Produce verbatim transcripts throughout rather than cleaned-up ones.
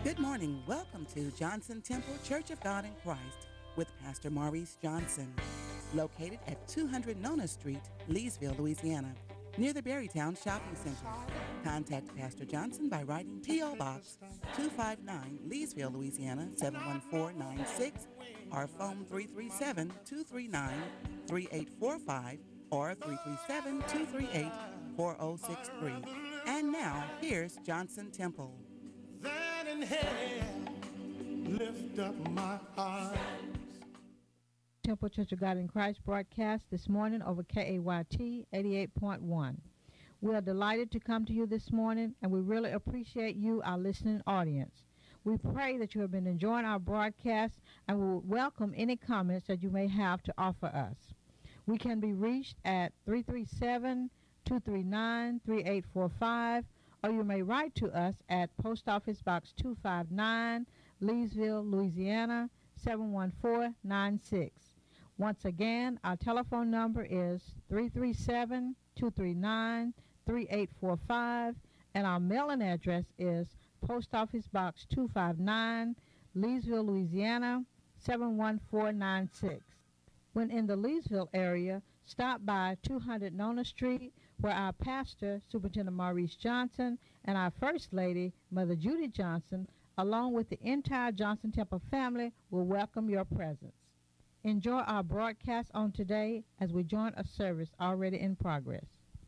Good morning. Welcome to Johnson Temple Church of God in Christ with Pastor Maurice Johnson, located at two hundred Nona Street, Leesville, Louisiana, near the Berrytown Shopping Center. Contact Pastor Johnson by writing P O. Box two five nine, Leesville, Louisiana seven one four nine six, or phone three three seven, two three nine, three eight four five or three three seven, two three eight, four zero six three. And now, here's Johnson Temple. That in hell lift up my heart. Temple Church of God in Christ broadcast this morning over K A Y T eighty-eight point one. We are delighted to come to you this morning, and we really appreciate you, our listening audience. We pray that you have been enjoying our broadcast, and we will welcome any comments that you may have to offer us. We can be reached at three three seven, two three nine, three eight four five, or you may write to us at Post Office Box two five nine, Leesville, Louisiana seven one four nine six. Once again, our telephone number is three three seven, two three nine, three eight four five, and our mailing address is Post Office Box two five nine, Leesville, Louisiana seven one four nine six. When in the Leesville area, stop by two hundred Nona Street, where our pastor, Superintendent Maurice Johnson, and our First Lady, Mother Judy Johnson, along with the entire Johnson Temple family, will welcome your presence. Enjoy our broadcast on today as we join a service already in progress.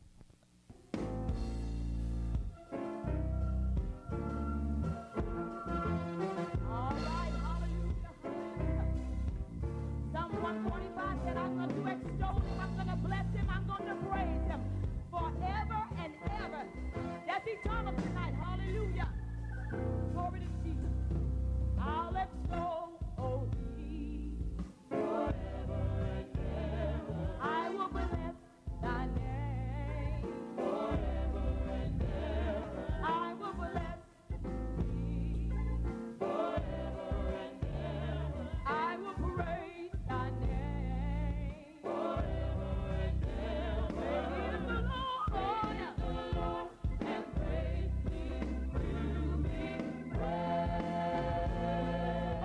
Eternal tonight, hallelujah. Glory to Jesus. I'll extol thee forever and ever. I will bless thy name forever and ever. I will bless thee forever and ever. I will praise thy name forever and ever. Praise the Lord. Praise the Lord. And praise me, through me, praise.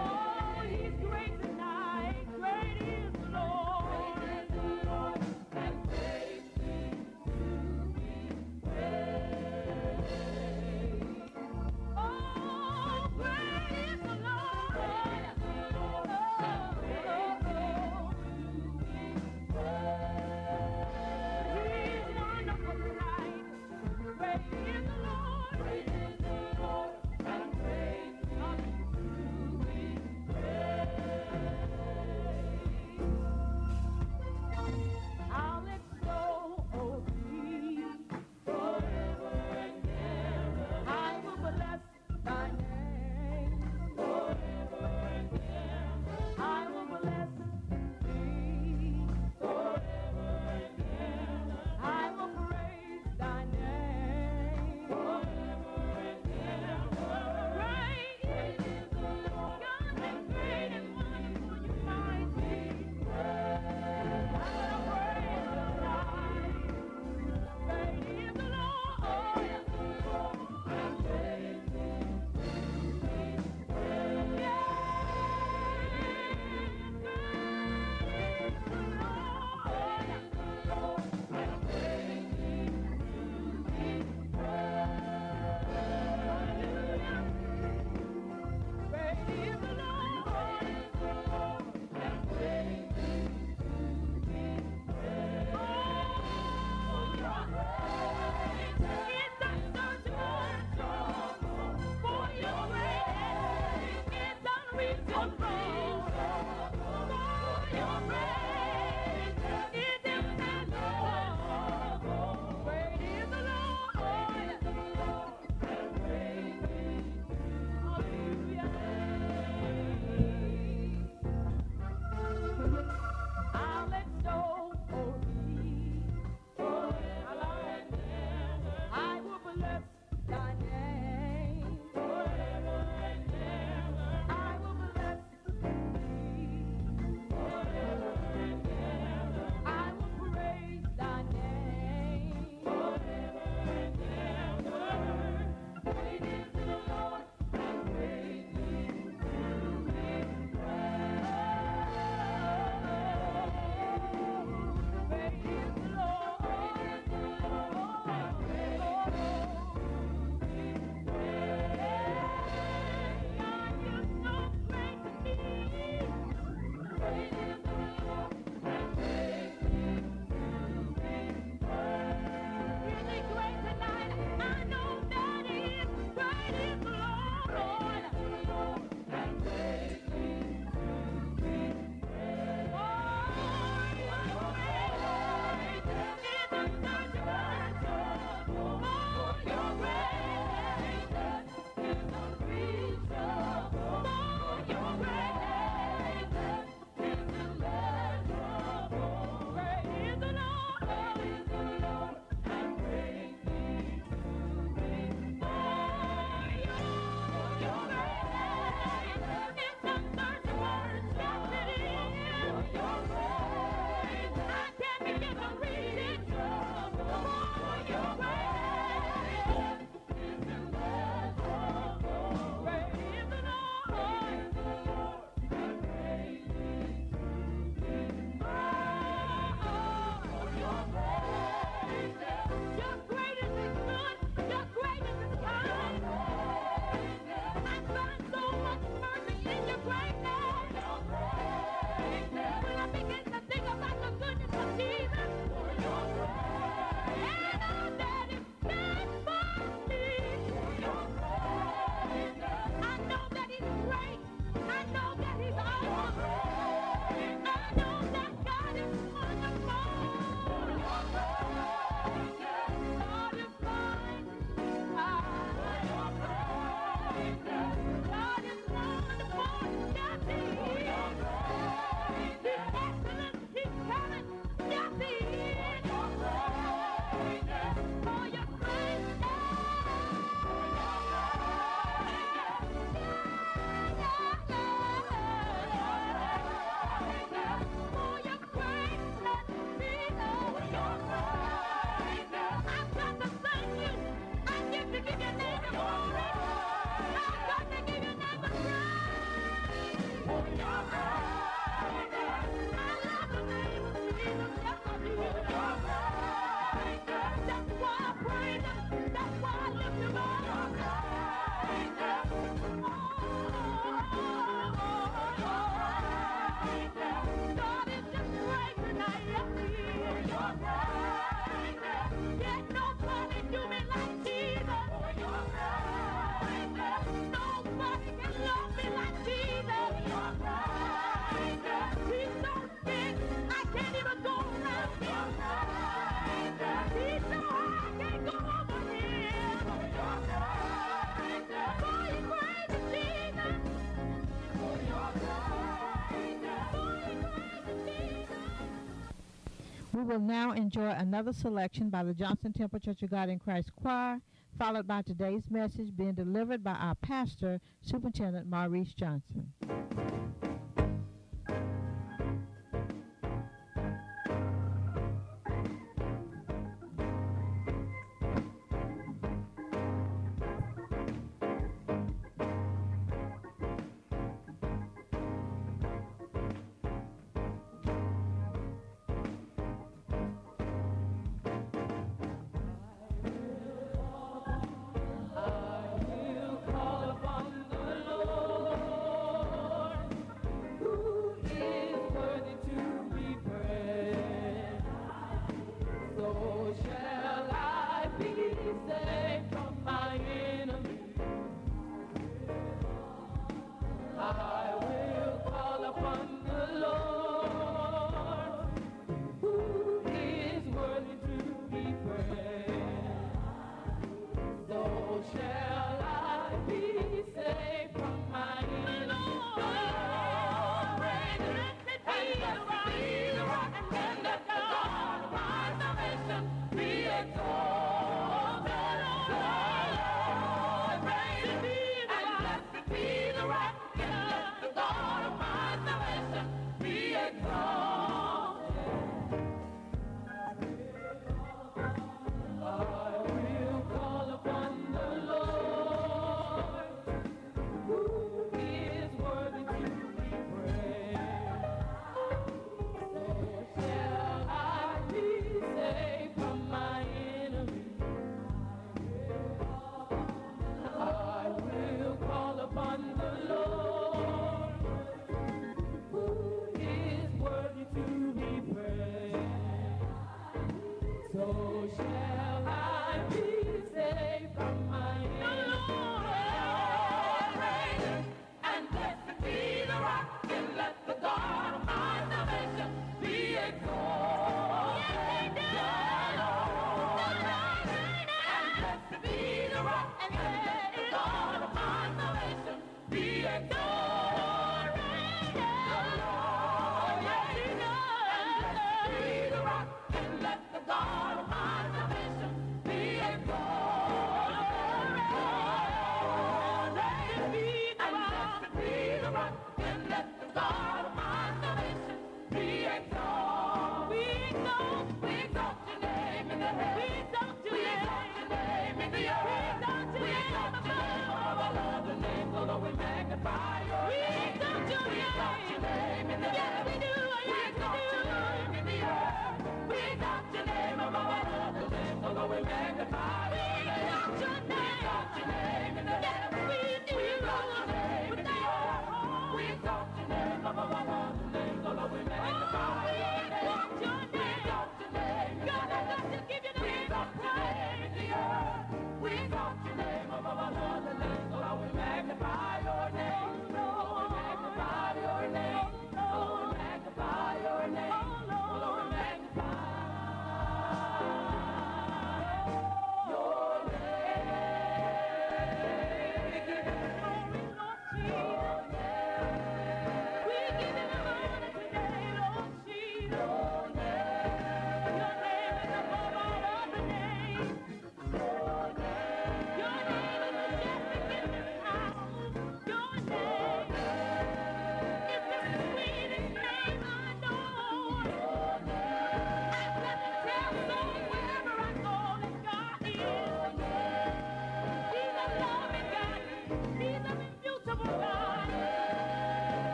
will now enjoy another selection by the Johnson Temple Church of God in Christ Choir, followed by today's message being delivered by our pastor, Superintendent Maurice Johnson.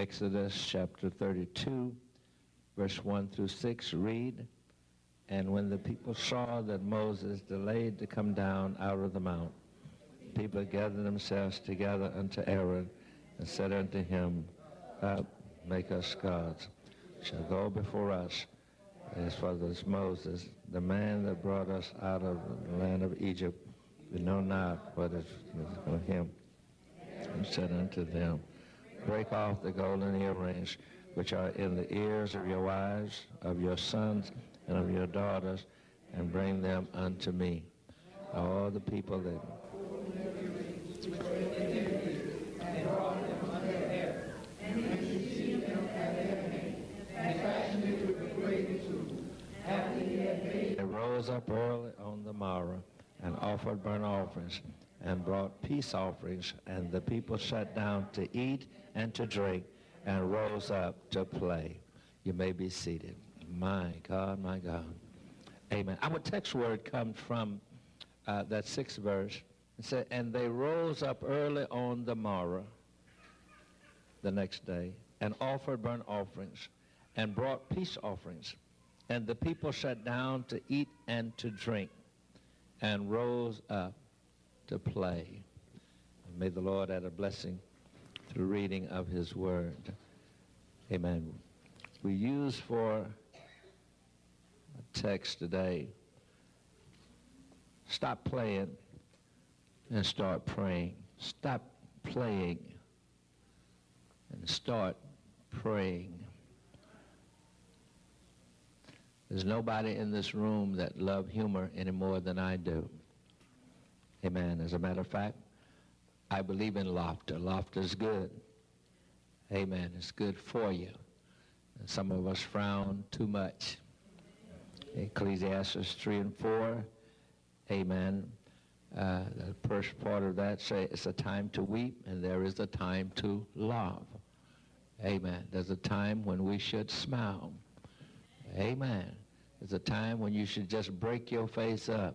Exodus chapter thirty-two, verse one through six, read, "And when the people saw that Moses delayed to come down out of the mount, people gathered themselves together unto Aaron and said unto him, Up, make us gods, shall go before us. As for this Moses, the man that brought us out of the land of Egypt, we know not what is for him." And said unto them, "Break off the golden earrings which are in the ears of your wives, of your sons, and of your daughters, and bring them unto me." All the people that They rose up early on the morrow and offered burnt offerings and brought peace offerings, and the people sat down to eat and to drink and rose up to play. You may be seated. My God, my God. Amen. Our text word comes from uh, that sixth verse. It said, "And they rose up early on the morrow," the next day, "and offered burnt offerings and brought peace offerings. And the people sat down to eat and to drink and rose up to play." And may the Lord add a blessing through reading of his word. Amen. We use for a text today, stop playing and start praying. Stop playing and start praying. There's nobody in this room that love humor any more than I do. Amen. As a matter of fact, I believe in laughter. Laughter is good. Amen. It's good for you. And some of us frown too much. Ecclesiastes three and four. Amen. Uh, the first part of that say it's a time to weep and there is a time to laugh. Amen. There's a time when we should smile. Amen. There's a time when you should just break your face up.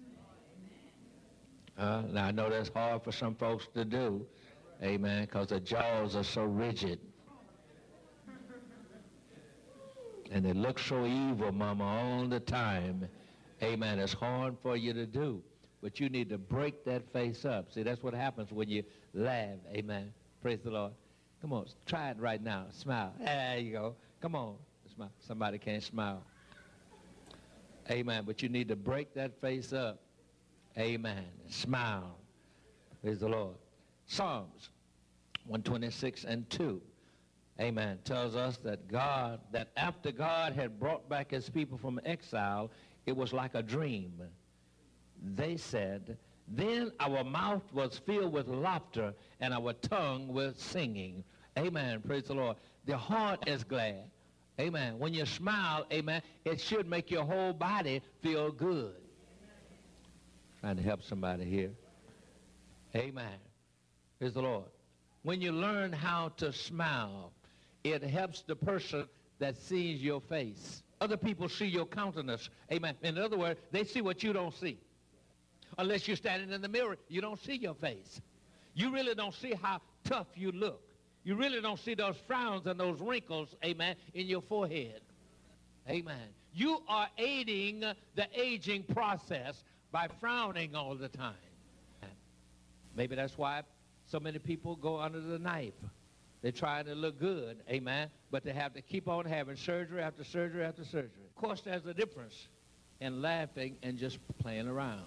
Uh, now, I know that's hard for some folks to do, amen, because the jaws are so rigid. And they look so evil, mama, all the time. Amen. It's hard for you to do, but you need to break that face up. See, that's what happens when you laugh. Amen. Praise the Lord. Come on, try it right now. Smile. There you go. Come on. Smile. Somebody can't smile. Amen. But you need to break that face up. Amen. Smile. Praise the Lord. Psalms one twenty-six and two. Amen. Tells us that God, that after God had brought back his people from exile, it was like a dream. They said, "Then our mouth was filled with laughter and our tongue with singing." Amen. Praise the Lord. The heart is glad. Amen. When you smile, amen, it should make your whole body feel good. Trying to help somebody here. Amen. Praise the Lord. When you learn how to smile, it helps the person that sees your face. Other people see your countenance. Amen. In other words, they see what you don't see. Unless you're standing in the mirror, you don't see your face. You really don't see how tough you look. You really don't see those frowns and those wrinkles, amen, in your forehead. Amen. You are aiding the aging process by frowning all the time. Maybe that's why so many people go under the knife. They're trying to look good, amen, but they have to keep on having surgery after surgery after surgery. Of course, there's a difference in laughing and just playing around.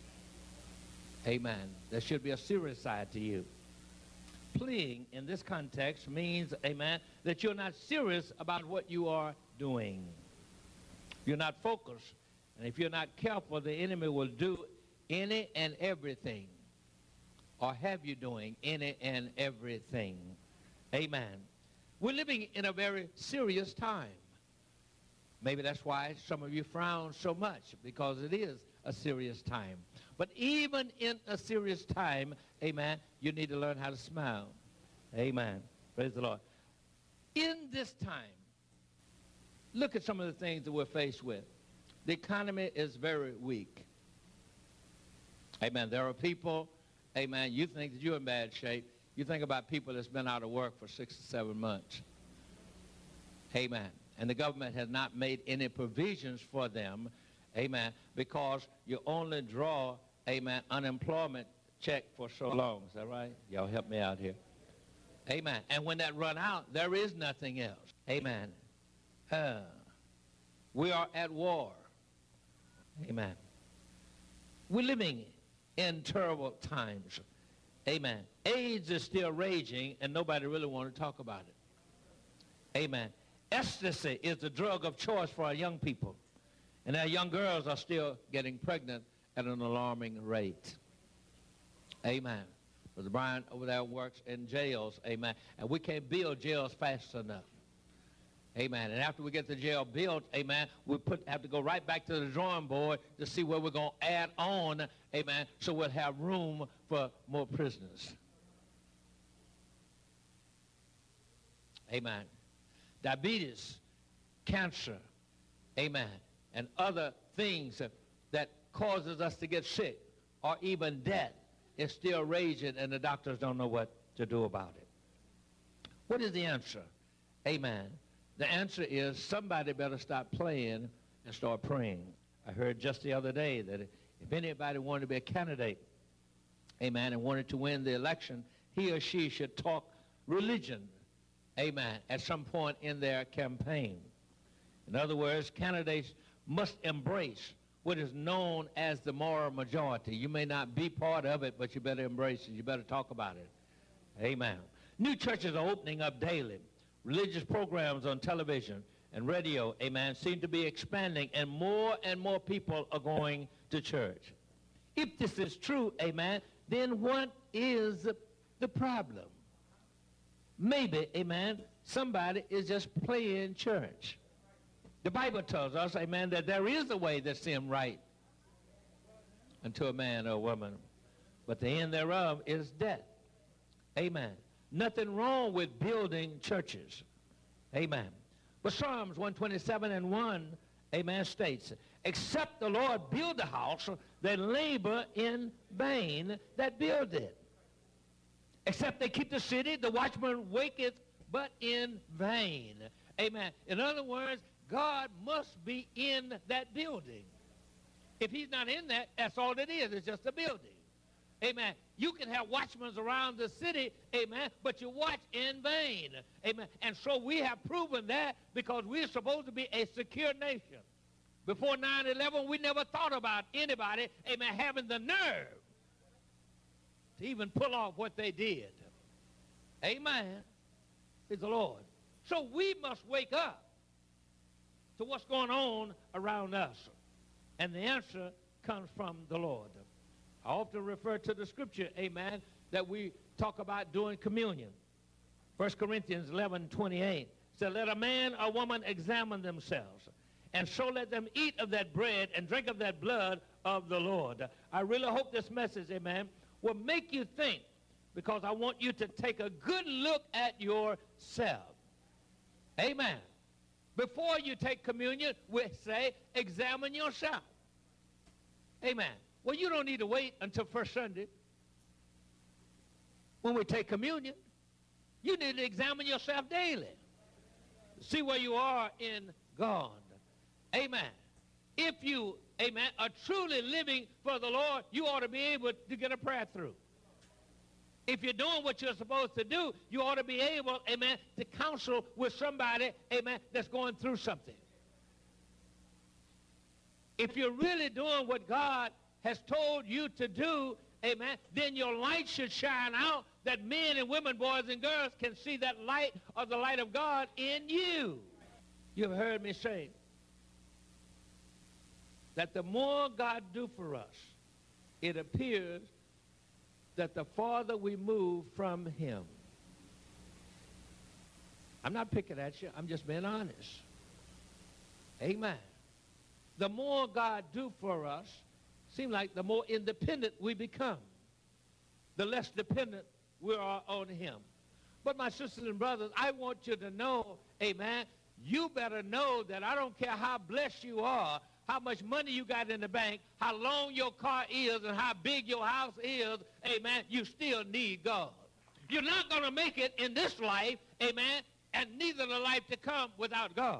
Amen. There should be a serious side to you. Playing in this context means, amen, that you're not serious about what you are doing. You're not focused. And if you're not careful, the enemy will do any and everything, or have you doing any and everything. Amen. We're living in a very serious time. Maybe that's why some of you frown so much, because it is a serious time. But even in a serious time, amen, you need to learn how to smile. Amen. Praise the Lord. In this time, look at some of the things that we're faced with. The economy is very weak. Amen. There are people, amen, you think that you're in bad shape. You think about people that's been out of work for six or seven months. Amen. And the government has not made any provisions for them. Amen. Because you only draw, amen, unemployment check for so long. Is that right? Y'all help me out here. Amen. And when that run out, there is nothing else. Amen. Uh, we are at war. Amen. We're living in terrible times. Amen. AIDS is still raging, and nobody really wants to talk about it. Amen. Ecstasy is the drug of choice for our young people. And our young girls are still getting pregnant at an alarming rate. Amen. Brother Brian over there works in jails. Amen. And we can't build jails fast enough. Amen. And after we get the jail built, amen, we put, have to go right back to the drawing board to see where we're going to add on, amen, so we'll have room for more prisoners. Amen. Diabetes, cancer, amen, and other things that causes us to get sick or even death is still raging, and the doctors don't know what to do about it. What is the answer? Amen. The answer is somebody better stop playing and start praying. I heard just the other day that if anybody wanted to be a candidate, amen, and wanted to win the election, he or she should talk religion, amen, at some point in their campaign. In other words, candidates must embrace what is known as the moral majority. You may not be part of it, but you better embrace it. You better talk about it. Amen. New churches are opening up daily. Religious programs on television and radio, amen, seem to be expanding, and more and more people are going to church. If this is true, amen, then what is the problem? Maybe, amen, somebody is just playing church. The Bible tells us, amen, that there is a way that seems right unto a man or a woman, but the end thereof is death. Amen. Nothing wrong with building churches. Amen. But Psalms one twenty-seven and one, amen, states, except the Lord build the house, they labor in vain that build it. Except they keep the city, the watchman waketh, but in vain. Amen. In other words, God must be in that building. If he's not in that, that's all it is. It's just a building. Amen. You can have watchmen around the city, amen, but you watch in vain. Amen. And so we have proven that because we're supposed to be a secure nation. Before nine eleven, we never thought about anybody, amen, having the nerve to even pull off what they did. Amen. Is the Lord. So we must wake up to what's going on around us. And the answer comes from the Lord. I often refer to the scripture, amen, that we talk about doing communion. First Corinthians eleven twenty-eight says, let a man or woman examine themselves, and so let them eat of that bread and drink of that blood of the Lord. I really hope this message, amen, will make you think, because I want you to take a good look at yourself. Amen. Before you take communion, we say, examine yourself. Amen. Well, you don't need to wait until first Sunday when we take communion. You need to examine yourself daily. See where you are in God. Amen. If you, amen, are truly living for the Lord, you ought to be able to get a prayer through. If you're doing what you're supposed to do, you ought to be able, amen, to counsel with somebody, amen, that's going through something. If you're really doing what God has told you to do, amen, then your light should shine out that men and women, boys and girls can see that light of the light of God in you. You've heard me say that the more God do for us, it appears that the farther we move from him. I'm not picking at you. I'm just being honest. Amen. The more God do for us, seems like the more independent we become, the less dependent we are on him. But my sisters and brothers, I want you to know, amen, you better know that I don't care how blessed you are, how much money you got in the bank, how long your car is, and how big your house is, amen, you still need God. You're not going to make it in this life, amen, and neither the life to come without God.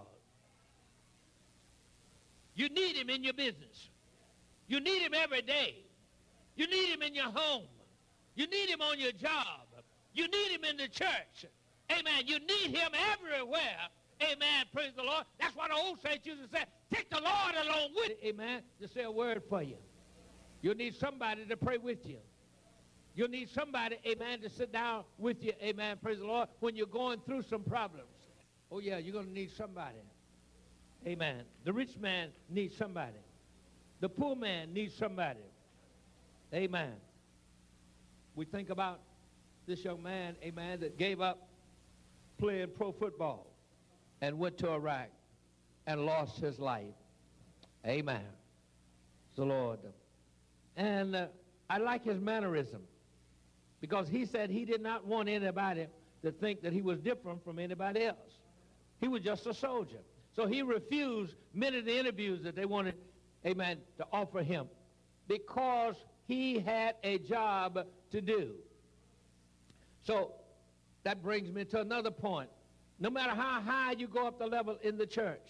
You need him in your business. You need him every day. You need him in your home. You need him on your job. You need him in the church. Amen. You need him everywhere. Amen. Praise the Lord. That's why the old saints used to say, take the Lord along with you. Amen. To say a word for you. You'll need somebody to pray with you. You'll need somebody, amen, to sit down with you, amen, praise the Lord, when you're going through some problems. Oh, yeah, you're going to need somebody. Amen. The rich man needs somebody. The poor man needs somebody. Amen. We think about this young man, amen, that gave up playing pro football and went to Iraq and lost his life. Amen. The Lord. And uh, I like his mannerism because he said he did not want anybody to think that he was different from anybody else. He was just a soldier. So he refused many of the interviews that they wanted, amen, to offer him because he had a job to do. So that brings me to another point. No matter how high you go up the level in the church,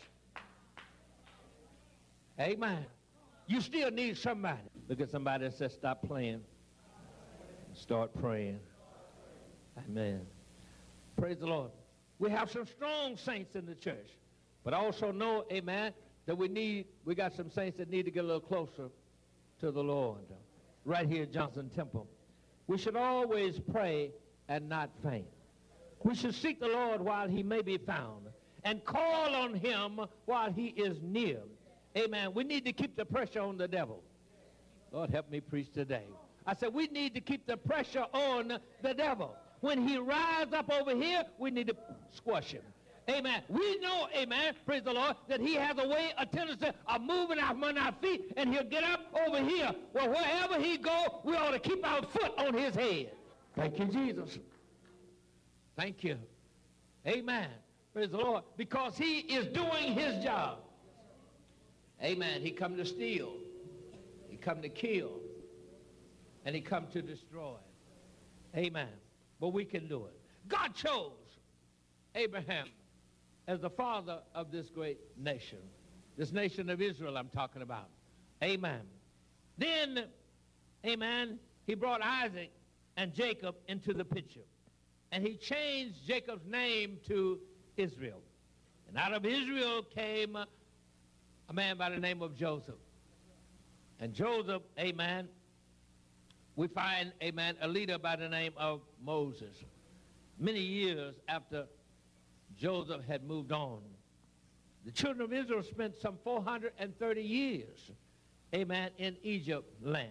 amen, you still need somebody. Look at somebody that says, stop playing. Start praying. Amen. Praise the Lord. We have some strong saints in the church. But also know, amen, that we need, we got some saints that need to get a little closer to the Lord. Right here at Johnson Temple. We should always pray and not faint. We should seek the Lord while he may be found and call on him while he is near. Amen. We need to keep the pressure on the devil. Lord, help me preach today. I said we need to keep the pressure on the devil. When he rises up over here, we need to squash him. Amen. We know, amen, praise the Lord, that he has a way, a tendency of moving out from under our feet, and he'll get up over here. Well, wherever he go, we ought to keep our foot on his head. Thank you, Jesus. Thank you. Amen. Praise the Lord. Because he is doing his job. Amen. He come to steal. He come to kill. And he come to destroy. Amen. But we can do it. God chose Abraham as the father of this great nation. This nation of Israel I'm talking about. Amen. Then, amen, he brought Isaac and Jacob into the picture. And he changed Jacob's name to Israel. And out of Israel came a man by the name of Joseph. And Joseph, amen, we find, amen, a leader by the name of Moses. Many years after Joseph had moved on, the children of Israel spent some four hundred thirty years, amen, in Egypt land.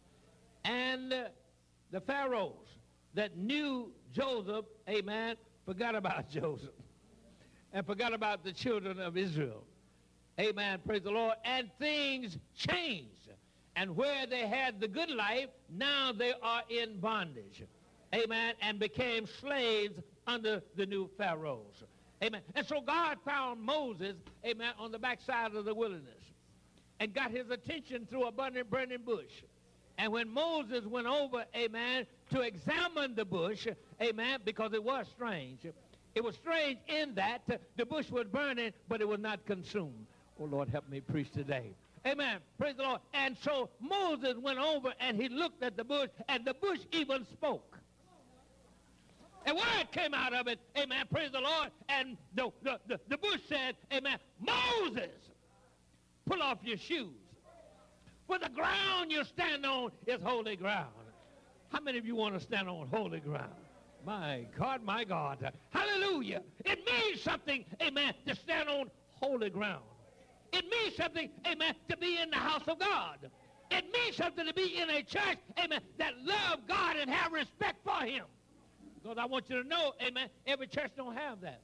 And uh, the pharaohs that knew Joseph, amen, forgot about Joseph and forgot about the children of Israel. Amen, praise the Lord. And things changed. And where they had the good life, now they are in bondage. Amen, and became slaves under the new pharaohs. Amen. And so God found Moses, amen, on the backside of the wilderness and got his attention through a burning, burning bush. And when Moses went over, amen, to examine the bush, amen, because it was strange. It was strange in that the bush was burning, but it was not consumed. Oh, Lord, help me preach today. Amen. Praise the Lord. And so Moses went over and he looked at the bush, and the bush even spoke. And word came out of it, amen, praise the Lord, and the, the, the, the bush said, amen, Moses, pull off your shoes. For the ground you stand on is holy ground. How many of you want to stand on holy ground? My God, my God. Hallelujah. It means something, amen, to stand on holy ground. It means something, amen, to be in the house of God. It means something to be in a church, amen, that love God and have respect for him. Because I want you to know, amen, every church don't have that.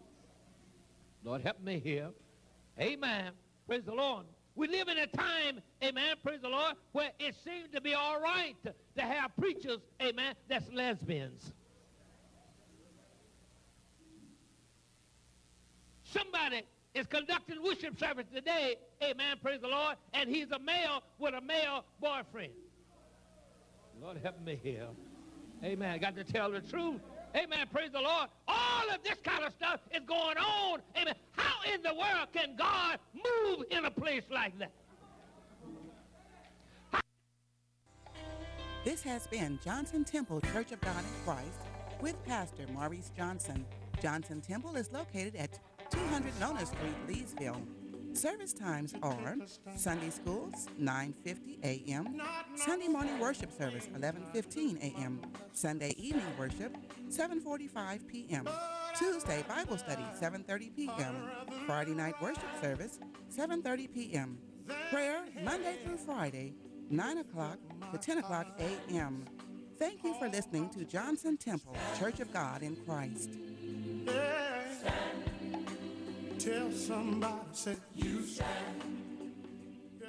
Lord, help me here. Amen. Praise the Lord. We live in a time, amen, praise the Lord, where it seems to be all right to, to have preachers, amen, that's lesbians. Somebody is conducting worship service today, amen, praise the Lord, and he's a male with a male boyfriend. Lord, help me here. Amen. Got to tell the truth. Amen. Praise the Lord. All of this kind of stuff is going on. Amen. How in the world can God move in a place like that? This has been Johnson Temple Church of God in Christ with Pastor Maurice Johnson. Johnson Temple is located at two hundred Nona Street, Leesville. Service times are Sunday schools, nine fifty a m Sunday morning worship service, eleven fifteen a m Sunday evening worship, seven forty-five p m Tuesday Bible study, seven thirty p m Friday night worship service, seven thirty p m Prayer, Monday through Friday, nine o'clock to ten o'clock a m Thank you for listening to Johnson Temple, Church of God in Christ. Yeah. Tell somebody, say, you stand. Yeah.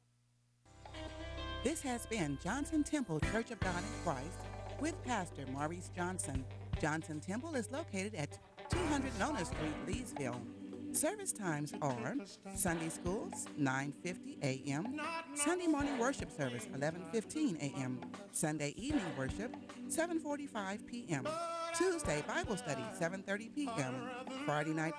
This has been Johnson Temple Church of God in Christ with Pastor Maurice Johnson. Johnson Temple is located at two hundred Nona Street, Leesville. Service times are Sunday schools, nine fifty a m Sunday morning worship service, eleven fifteen a m Sunday evening worship, seven forty-five p m Tuesday Bible study, seven thirty p m Friday night